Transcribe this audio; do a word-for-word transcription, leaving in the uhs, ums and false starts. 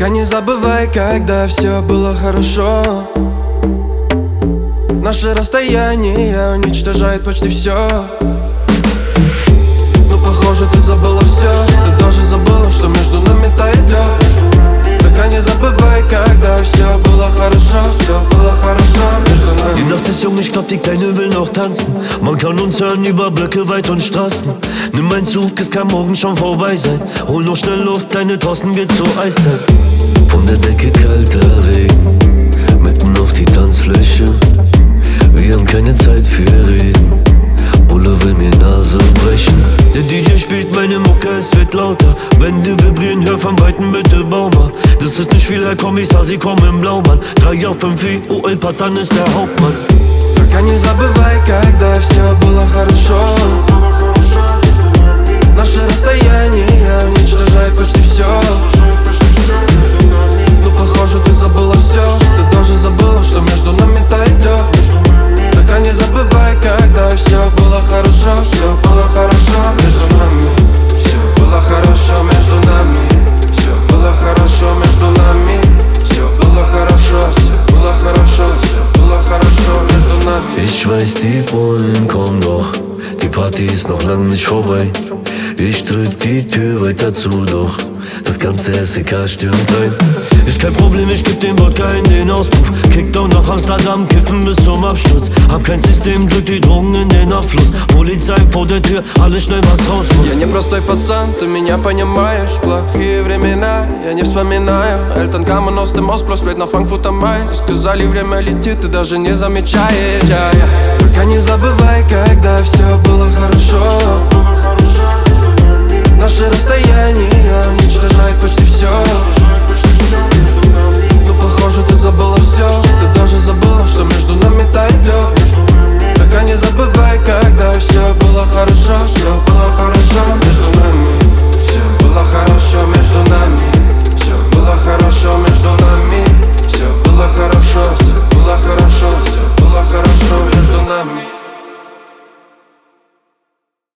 Только не забывай, когда все было хорошо. Наше расстояние уничтожает почти все. Ну похоже, ты забыла все. Ты даже забыла, что между нами тает лед. Только не забывай, когда все было хорошо. Все было хорошо между нами. Die Nacht ist jung, ich glaub die Kleine will noch tanzen. Man kann uns hören über Blöcke, weit und Straßen. Nimm mein Zug, es kann morgen schon vorbei sein. Hol nur schnell Luft, kleine draußen wird's so Eiszeit. Von der Decke kalter Regen, mitten auf die Tanzfläche. Wir haben keine Zeit für Reden. Bulle will mir Nase brechen. Der D J spielt meine Mucke, es wird lauter. Wände vibrieren, hör von Weitem bitte bau mal. Das ist nicht viel, Herr Kommissar, Sie kommen im Blaumann. Drei auf fünf I, O L Pazan ist der Hauptmann. Только не забывай, когда все было хорошо. Наше расстояние уничтожает почти все. Ну похоже, ты забыла все. Ты тоже забыла, что между нами тает лед. Только не забывай, когда все было хорошо. Все было хорошо между нами. Все было хорошо между нами. Все было хорошо между nami. Все было хорошо, все было хорошо, все было хорошо между nami. Ich weiß, die Bullen kommen doch. Die Party ist noch lang nicht vorbei. Ich drück die Tür weiter zu, doch das ganze S E K stürmt ein. Ist kein Problem, ich geb dem Wodka in den Auspuff. Kickdown nach Amsterdam, kiffen bis zum Absturz. Hab kein System, drück die Drogen in den Abfluss. Polizei vor der Tür, alles schnell was raus muss. Я не простой пацан, ты меня понимаешь. Плохие времена, я не вспоминаю. Эльтон Каменос, ты мост, плюс на Франкфурт am Main. Сказали, время летит, ты даже не замечаешь. я, я. Только не забывай, когда все было хорошо. Наше расстояние уничтожает